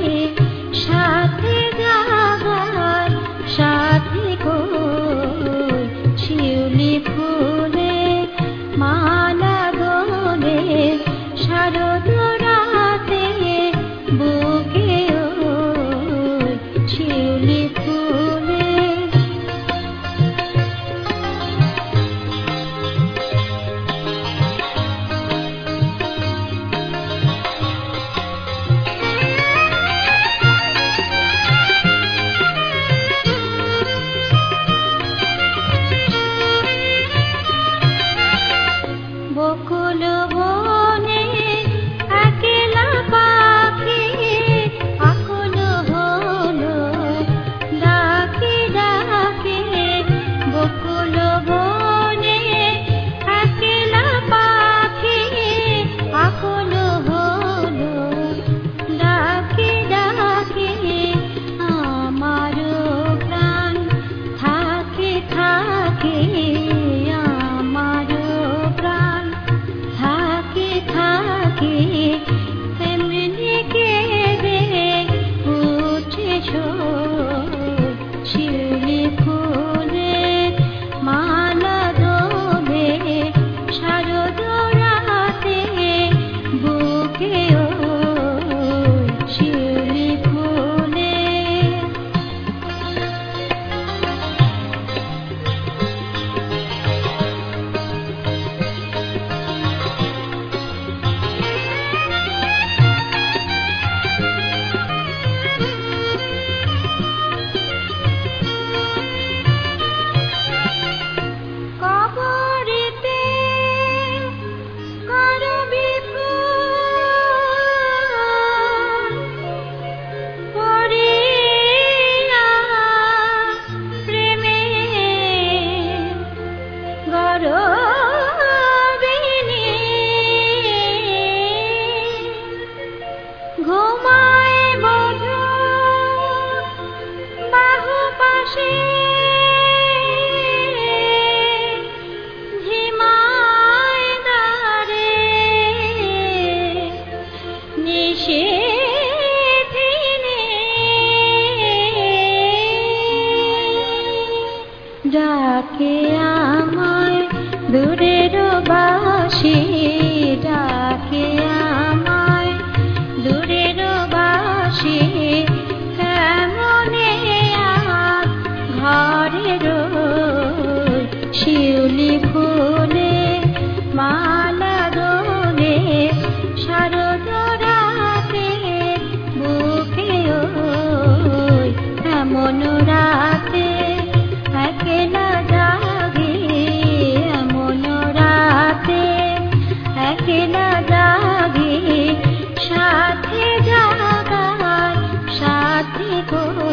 সাথে জাগার সাথে কই শিউলি ফুলে মালা দোলে শারদ রাতে বুকে ওই শিউলি ফুলে। বকুল বনে একলা পাখি আকুল হলো ডাকে ডাকে। বকুল বনে একলা পাখি আকুল হলো ডাকে ডাকে। আমার প্রাণ থাকে থাকে আমার প্রাণ থাকে থাকে তেমনি কেঁদে উঠে শিউলি ফুলে মালা দোলে শারদ রাতে বুকে ওই শিউলি ফুলে। কবরেতে করবি ফুল করিয়া প্রেমে গরবিনী ঘুমায় বধূ বাহু পাশে ঝিমায় দাঁড়ে নিশিথিনে ডাকে আমায় দূরের বাসি ডাকে আমায় দূরের বাসি কেমনে আর ঘরের শিউলি ফুলে মালা দোলে শারদ রাতে বুকে ওই এমন রাতে একলা জাগে এমন রাতে একলা জাগে সাথে জাগার সাথে